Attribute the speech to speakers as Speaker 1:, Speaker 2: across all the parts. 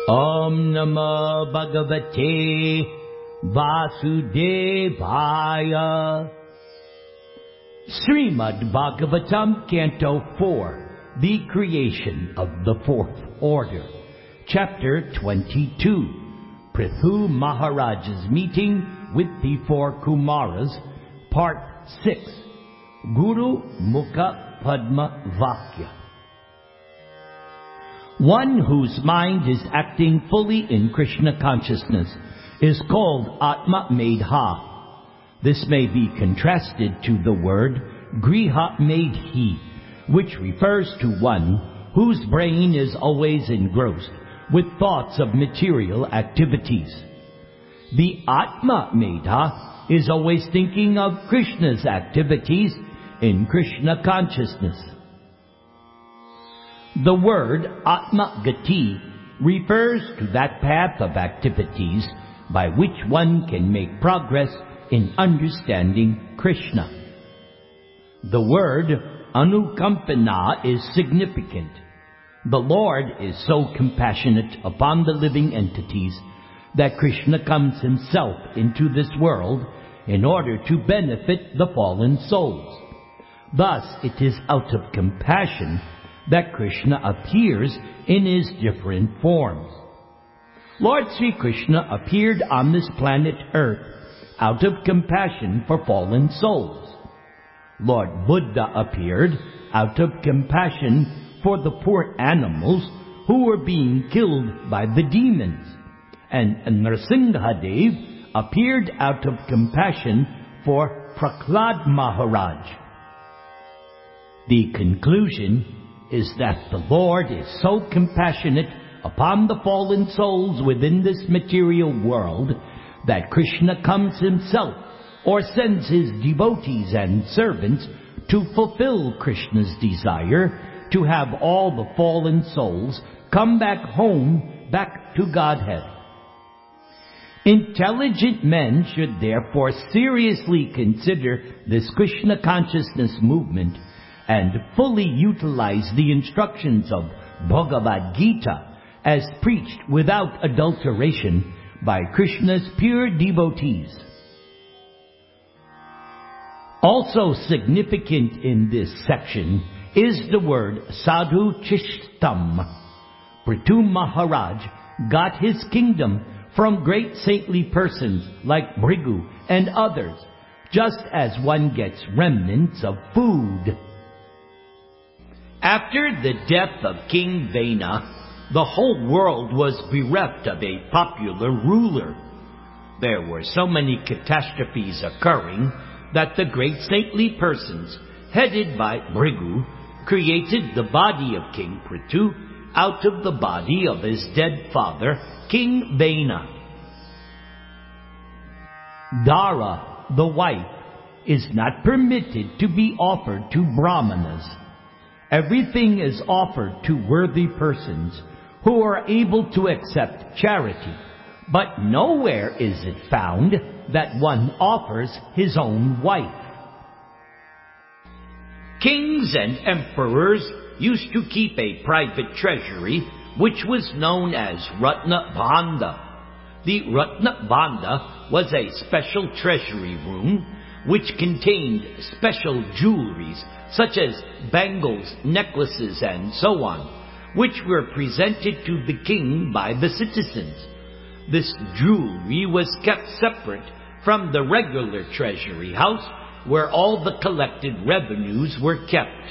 Speaker 1: Om Namah Bhagavate Vasudevaya. Srimad Bhagavatam, Canto 4, The Creation of the Fourth Order, Chapter 22, Prithu Maharaj's Meeting with the Four Kumaras, Part 6, Guru Mukha Padma Vakya. One whose mind is acting fully in Krishna consciousness is called Atma Medha. This may be contrasted to the word Griha Medhi, which refers to one whose brain is always engrossed with thoughts of material activities. The Atma Medha is always thinking of Krishna's activities in Krishna consciousness. The word Atma Gati refers to that path of activities by which one can make progress in understanding Krishna. The word Anukampana is significant. The Lord is so compassionate upon the living entities that Krishna comes himself into this world in order to benefit the fallen souls. Thus, it is out of compassion that Krishna appears in his different forms. Lord Sri Krishna appeared on this planet Earth out of compassion for fallen souls. Lord Buddha appeared out of compassion for the poor animals who were being killed by the demons. And Nrsimhadev appeared out of compassion for Prahlad Maharaj. The conclusion is that the Lord is so compassionate upon the fallen souls within this material world that Krishna comes himself or sends his devotees and servants to fulfill Krishna's desire to have all the fallen souls come back home, back to Godhead. Intelligent men should therefore seriously consider this Krishna consciousness movement and fully utilize the instructions of Bhagavad Gita as preached without adulteration by Krishna's pure devotees. Also significant in this section is the word Sadhu Chishtam. Prithu Maharaj got his kingdom from great saintly persons like Bhrigu and others, just as one gets remnants of food. After the death of King Vena, the whole world was bereft of a popular ruler. There were so many catastrophes occurring that the great saintly persons, headed by Bhrigu, created the body of King Prithu out of the body of his dead father, King Vena. Dara, the wife, is not permitted to be offered to Brahmanas. Everything is offered to worthy persons who are able to accept charity, but nowhere is it found that one offers his own wife. Kings and emperors used to keep a private treasury which was known as Ratna Bhanda. The Ratna Bhanda was a special treasury room which contained special jewelries such as bangles, necklaces, and so on, which were presented to the king by the citizens. This jewelry was kept separate from the regular treasury house where all the collected revenues were kept.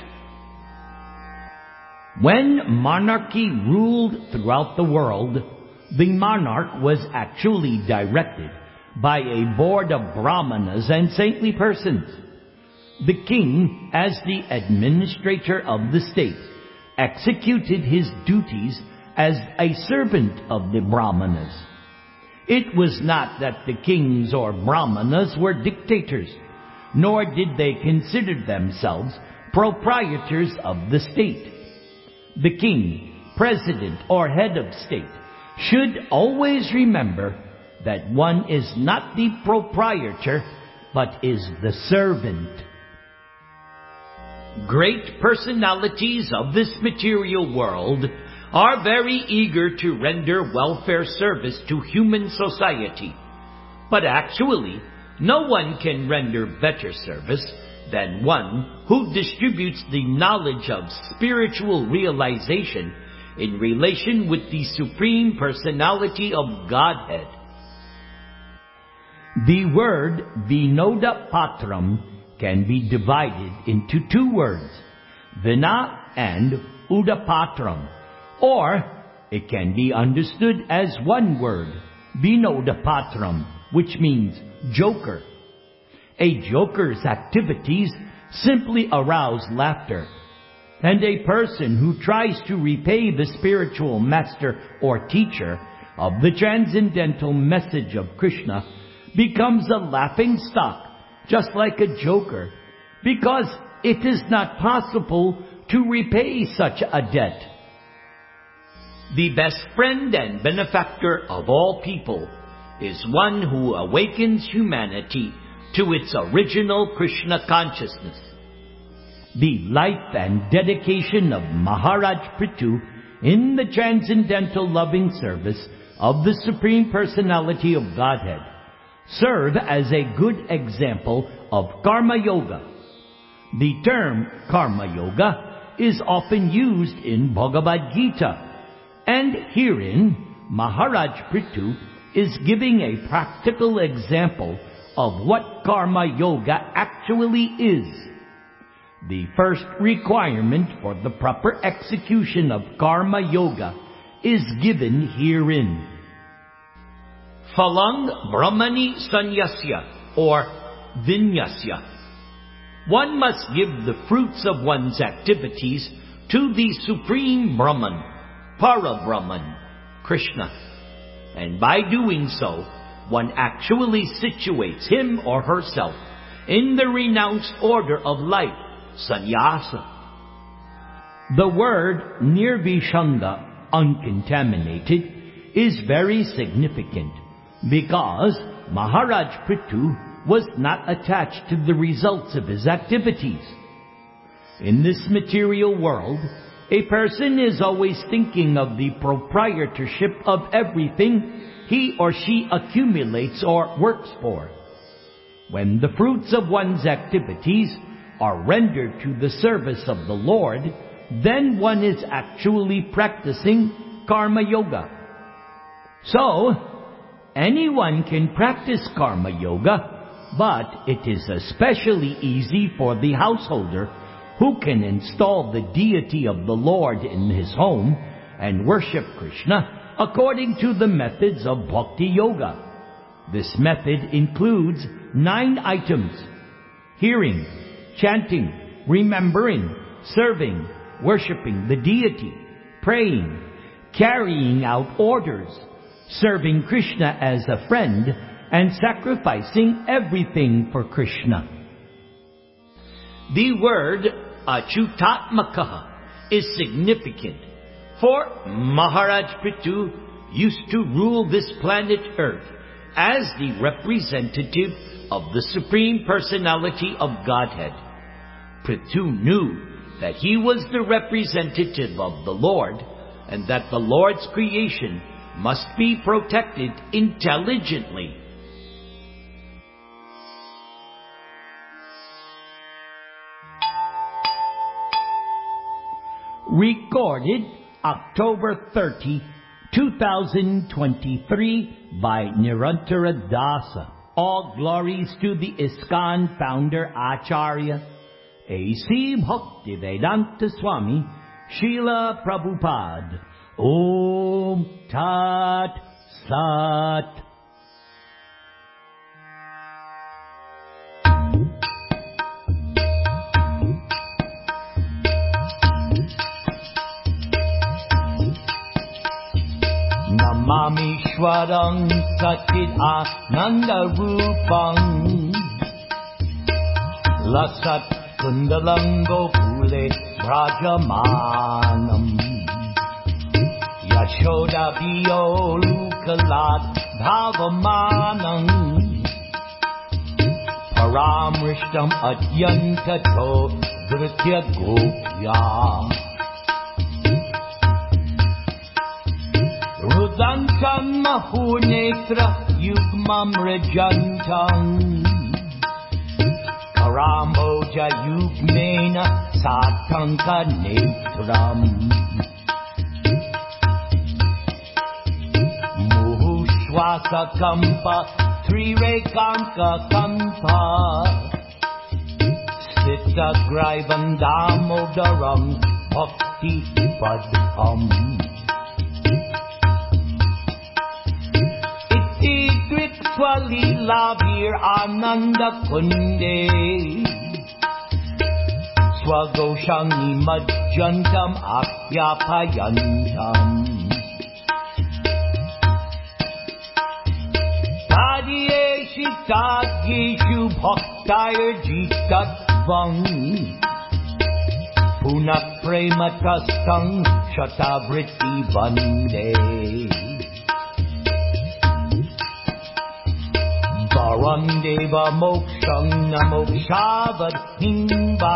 Speaker 1: When monarchy ruled throughout the world, the monarch was actually directed by a board of brahmanas and saintly persons. The king, as the administrator of the state, executed his duties as a servant of the brahmanas. It was not that the kings or brahmanas were dictators, nor did they consider themselves proprietors of the state. The king, president, or head of state should always remember that one is not the proprietor, but is the servant. Great personalities of this material world are very eager to render welfare service to human society. But actually, no one can render better service than one who distributes the knowledge of spiritual realization in relation with the Supreme Personality of Godhead. The word Vinoda Patram can be divided into two words, Vina and Udapatram, or it can be understood as one word, Vinoda Patram, which means joker. A joker's activities simply arouse laughter, and a person who tries to repay the spiritual master or teacher of the transcendental message of Krishna becomes a laughing stock, just like a joker, because it is not possible to repay such a debt. The best friend and benefactor of all people is one who awakens humanity to its original Krishna consciousness. The life and dedication of Maharaj Prithu in the transcendental loving service of the Supreme Personality of Godhead serve as a good example of Karma Yoga. The term Karma Yoga is often used in Bhagavad Gita, and herein Maharaj Prithu is giving a practical example of what Karma Yoga actually is. The first requirement for the proper execution of Karma Yoga is given herein. Phalang Brahmani Sanyasya, or Vinyasya. One must give the fruits of one's activities to the Supreme Brahman, Para-Brahman, Krishna. And by doing so, one actually situates him or herself in the renounced order of life, sannyasa. The word nirvishanga, uncontaminated, is very significant because Maharaj Prithu was not attached to the results of his activities. In this material world, a person is always thinking of the proprietorship of everything he or she accumulates or works for. When the fruits of one's activities are rendered to the service of the Lord, then one is actually practicing Karma Yoga. So, anyone can practice Karma Yoga, but it is especially easy for the householder who can install the deity of the Lord in his home and worship Krishna according to the methods of Bhakti Yoga. This method includes 9 items: hearing, chanting, remembering, serving, worshipping the deity, praying, carrying out orders, serving Krishna as a friend, and sacrificing everything for Krishna. The word Achyutatmakaha is significant, for Maharaj Prithu used to rule this planet Earth as the representative of the Supreme Personality of Godhead. Prithu knew that he was the representative of the Lord, and that the Lord's creation must be protected intelligently. Recorded October 30, 2023 by Nirantara Dasa. All glories to the ISKCON founder Acharya A.C. Bhaktivedanta Swami Srila Prabhupada. Om Tat Sat. Namamishwarang Satit Ananda Rupang Lasat Kundalam Gokule Brajamanam Yashoda Biyo Lukalat Bhavamanam Paramrishtam Atyantato Dhritya Gopya Jantam Mahunetra Yugmam Rejantam Karamboja Yugmena Satanka Netram Muhushwasa Kampa Trirekanka Kampa Sita Grivan Damodaram Bhakti Padham Swalila Vir Ananda Kunde Swagoshangi Majjantam Akyapayantam Tadiye Shitagishu Bhaktayar Jitatvam Punak Prematastam Shatavriti Vande Varandeva moksham namoksavad himba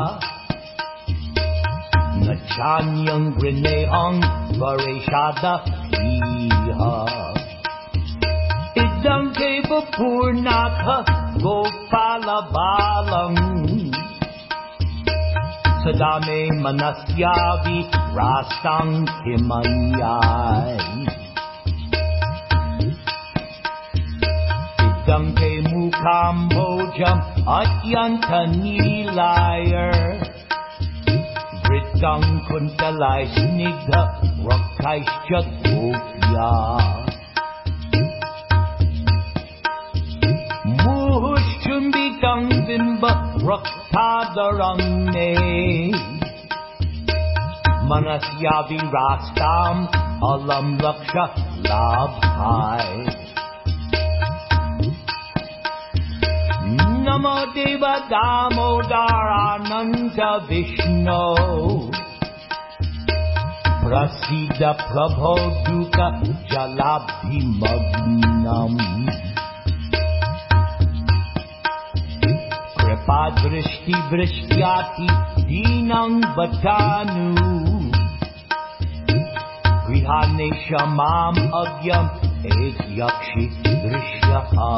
Speaker 1: Nachanyam grineham vareshada piha Idam deva purnatha gopala balam Sadame manasyavi rastang himanyai Danke Mukambojam Atyanta Nilayar Vritang Kuntalai Snigdha Rakaishcha Gopya Muhushchumbitang Bimba Raktadarane Manasyavi Rastam Alam Laksha Labhai Namo Deva Damodarananta Vishnu Prasida Prabho Duka Jalabhimagnam Kripa Drishti Vrishyati Dinang Vatanu Grihane Shamam Agyam Ek Yakshi Drishyaha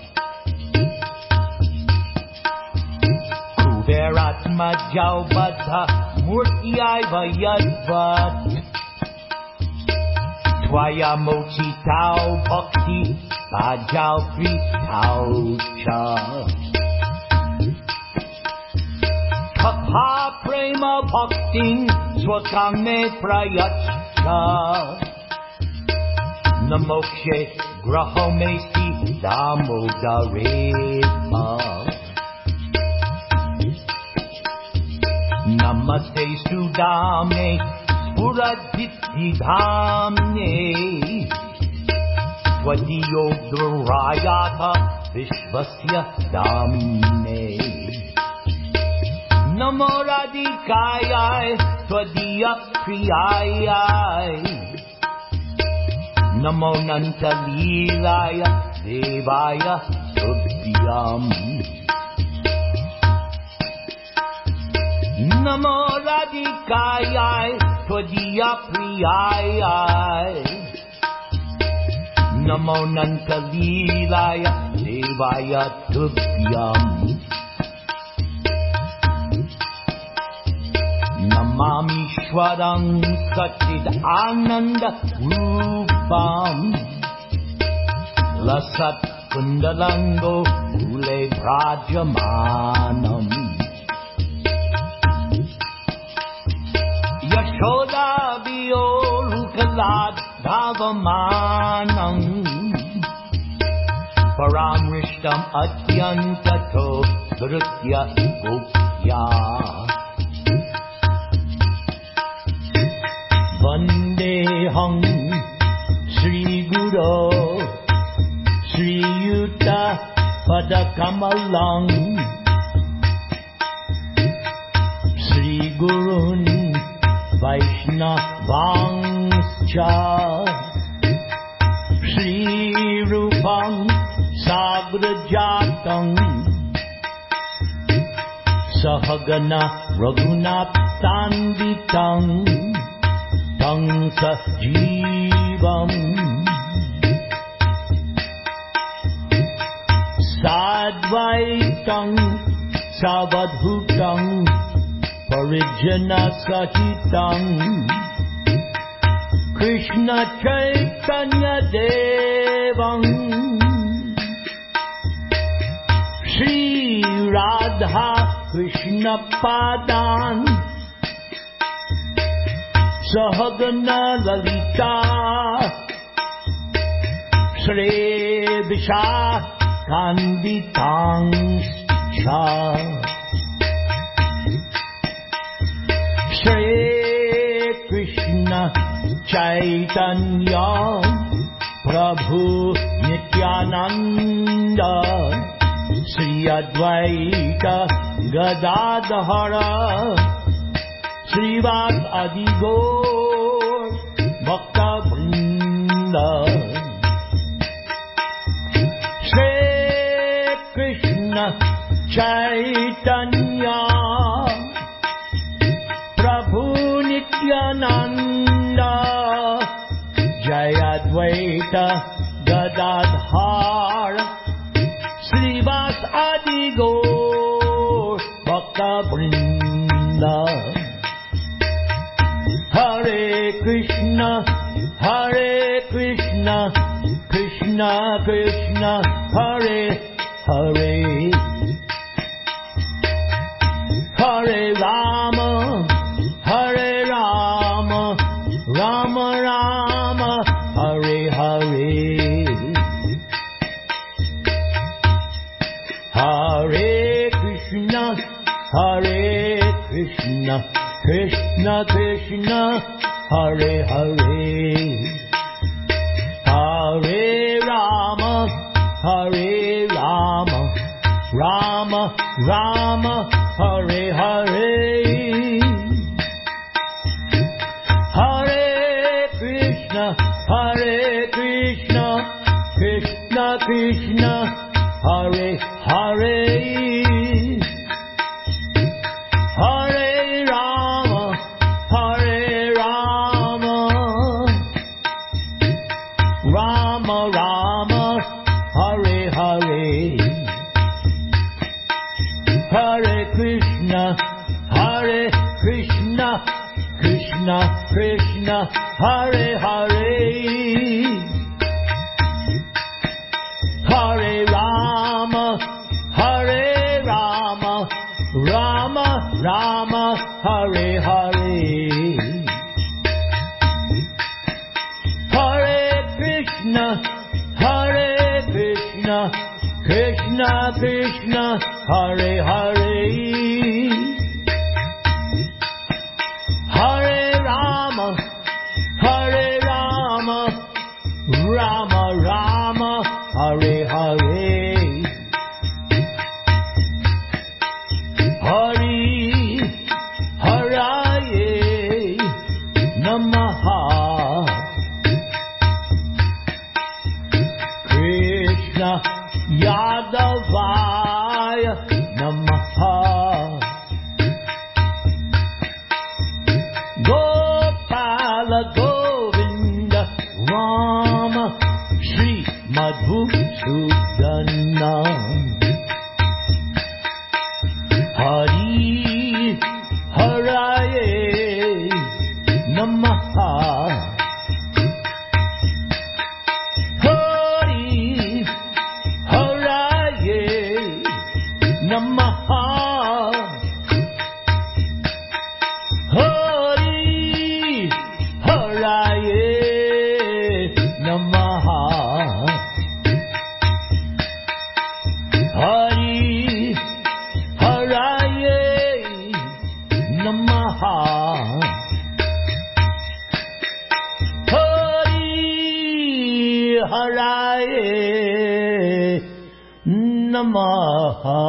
Speaker 1: Veratma Jaubadha Murtyai Vayadvat Twaya Mochi Tau Bhakti Bajau Pri Tau Cha Kapha Prema Bhakting Swakame Prayatcha Namokshe Grahomesi Damodareva Namaste Sudame Spuraditi Dhamne Swadiyo Durayata Vishvasya Damne Namo Radhikayai Swadiya Priyayai Namo Nantalilaya Devaya Tubhyam Namo Radhikayai Tvadiya Priyayai Namo Nantalilaya Devaya Tubhyam Namami Shwarang Satchid Ananda Rupam Lasat Kundalango Ule Brajamanam Yashoda Violukalad Dhavamanam Paramrishtam Atyantato Dhrutya Gopya Vandeham Sri Guru Sri Yuta Padakamalang Sri Gurun Vaishnavangscha Sri Rupam Sagrajatam Sahagana Raghunathanditam Tang Sajivam Devam Sadvaitam Savadhutam Parijana Sahitam Krishna Chaitanya Devam Shri Radha Krishna Padan Sahagana Lalita Shri Vishakhanvitang Sha Shri Krishna Chaitanya Prabhu Nityananda Sri Advaita Gadadhara Srivas Adi Gaur Bhakta Vrinda Shri Krishna Chaitanya Prabhu Nityananda Jayadvaita Gadadhara Srivas Adi Gaur Bhakta Vrinda Hare Krishna Krishna Krishna Hare Hare Hare Rama Rama Rama Hare Hare Hare Krishna Krishna Krishna Hare Hare Hare Rama Rama Rama Hare Hare Hare Krishna Krishna Krishna Hare Hare Hare Rama Rama Rama Hare Hare Hare Krishna Krishna Krishna Hare Hare Hare Rama Rama Rama Hare Hare Hare Krishna Krishna Krishna Hare Hare Hare Rama Rama Rama Hare Hare Hari Haraye Namaha Krishna Yadavaya Namaha Gopala Govinda Rama Shri Madhusudana Hari Haraye Namaha Hari Haraye Namaha Hari Haraye Namaha Hari Haraye Namaha Hari Haraye Namaha.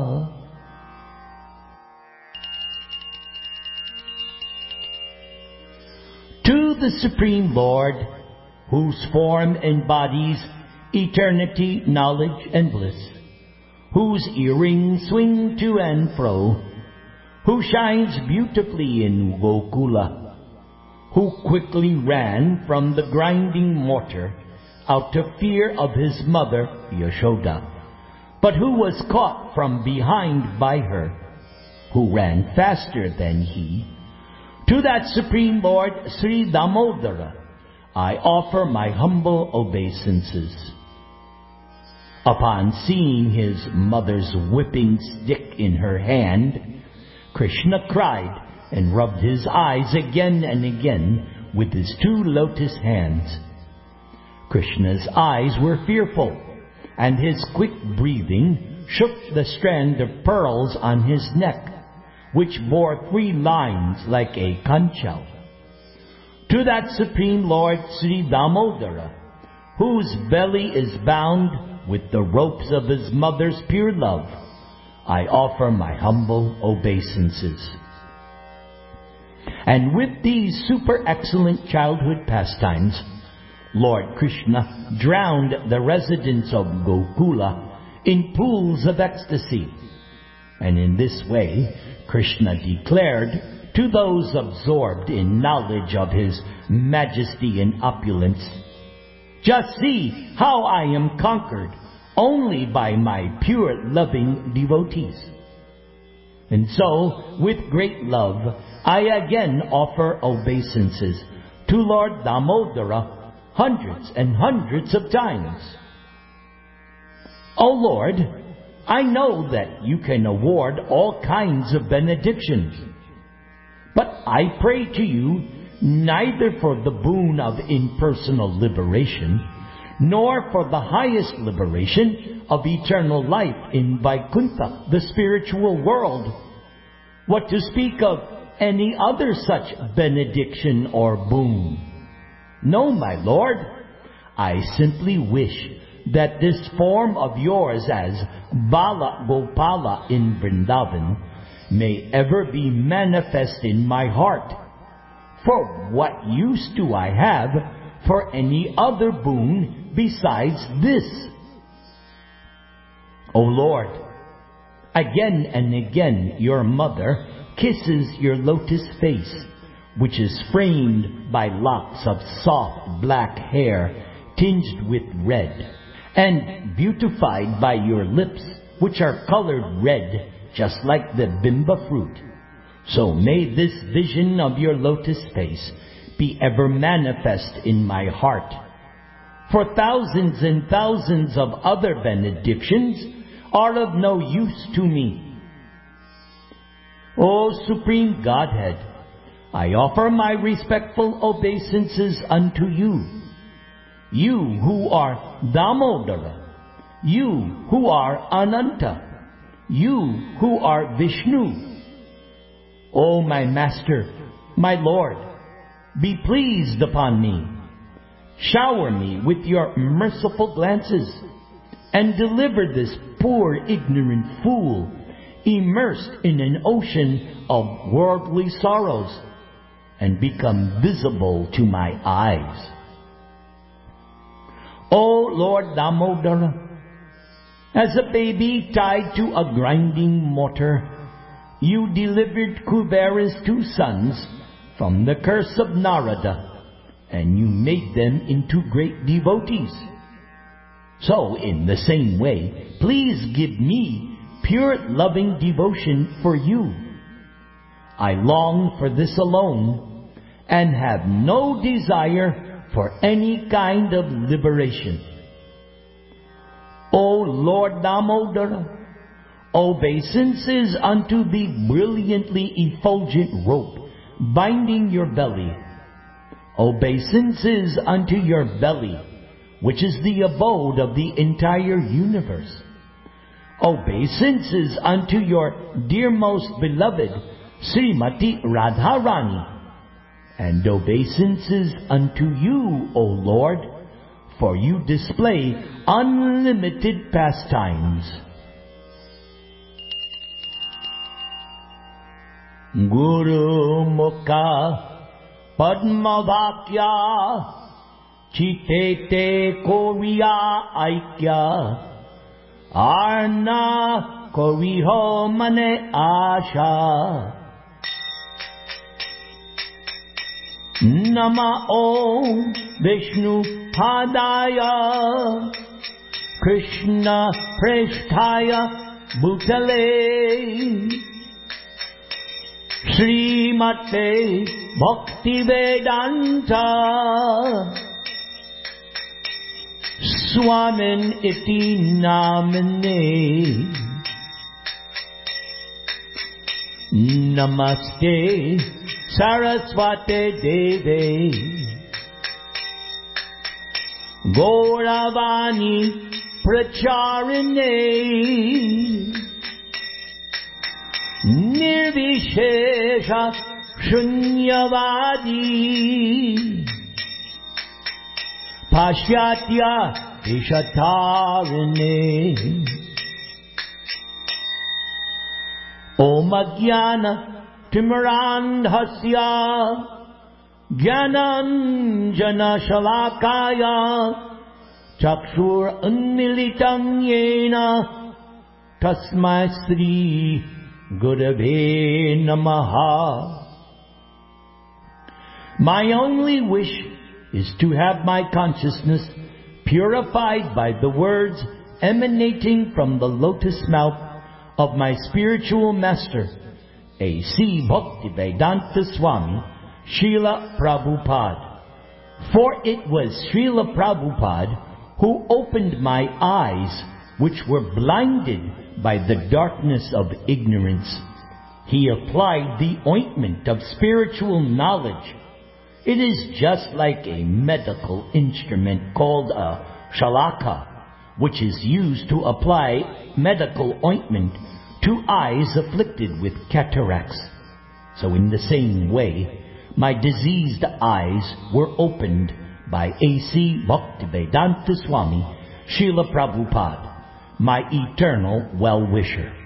Speaker 1: To the Supreme Lord, whose form embodies eternity, knowledge, and bliss, whose earrings swing to and fro, who shines beautifully in Gokula, who quickly ran from the grinding mortar out of fear of his mother Yashoda, but who was caught from behind by her, who ran faster than he. To that Supreme Lord Sri Damodara I offer my humble obeisances. Upon seeing his mother's whipping stick in her hand, Krishna cried and rubbed his eyes again and again with his two lotus hands. Krishna's eyes were fearful, and his quick breathing shook the strand of pearls on his neck, which bore 3 lines like a conch shell. To that Supreme Lord Sri Damodara, whose belly is bound with the ropes of his mother's pure love, I offer my humble obeisances. And with these super excellent childhood pastimes, Lord Krishna drowned the residents of Gokula in pools of ecstasy. And in this way, Krishna declared to those absorbed in knowledge of his majesty and opulence, "Just see how I am conquered only by my pure loving devotees." And so, with great love, I again offer obeisances to Lord Damodara hundreds and hundreds of times. O Lord, I know that you can award all kinds of benedictions, but I pray to you neither for the boon of impersonal liberation, nor for the highest liberation of eternal life in Vaikuntha, the spiritual world, what to speak of any other such benediction or boon. No, my Lord, I simply wish that this form of yours as Bala Gopala in Vrindavan may ever be manifest in my heart. For what use do I have for any other boon besides this? O Lord, again and again your mother kisses your lotus face, which is framed by locks of soft black hair tinged with red, and beautified by your lips, which are colored red just like the bimba fruit. So may this vision of your lotus face be ever manifest in my heart. For thousands and thousands of other benedictions are of no use to me. O Supreme Godhead, I offer my respectful obeisances unto you. You who are Damodara, you who are Ananta, you who are Vishnu. O my Master, my Lord, be pleased upon me. Shower me with your merciful glances, and deliver this poor ignorant fool, immersed in an ocean of worldly sorrows, and become visible to my eyes. O Lord Damodara, as a baby tied to a grinding mortar, you delivered Kubera's 2 sons from the curse of Narada, and you made them into great devotees. So, in the same way, please give me pure loving devotion for you. I long for this alone, and have no desire for any kind of liberation. O Lord Damodara, obeisances unto the brilliantly effulgent rope binding your belly. Obeisances unto your belly, which is the abode of the entire universe. Obeisances unto your dear most beloved Srimati Radharani, and obeisances unto you, O Lord, for you display unlimited pastimes. Guru Mukha Padmavakya Chitete Koriya Aikya Arna Koriho Mane Asha Namah Vishnu Padaya Krishna Presthaya Bhutale Srimate Bhaktivedanta Swamin iti namine Namaste Saraswate Deve Gauravani Pracharine Nirvishesha Shunyavadi Pashyatya Vishatarine Om Ajnana Timirandhasya Jnananjana Shalakaya Chakshur Unmilitam Yena Tasmai Sri Gurave Namaha. My only wish is to have my consciousness purified by the words emanating from the lotus mouth of my spiritual master, A.C. Bhaktivedanta Swami, Srila Prabhupada. For it was Srila Prabhupada who opened my eyes, which were blinded by the darkness of ignorance. He applied the ointment of spiritual knowledge. It is just like a medical instrument called a shalaka, which is used to apply medical ointment to eyes afflicted with cataracts. So in the same way, my diseased eyes were opened by A.C. Bhaktivedanta Swami, Srila Prabhupada, my eternal well-wisher.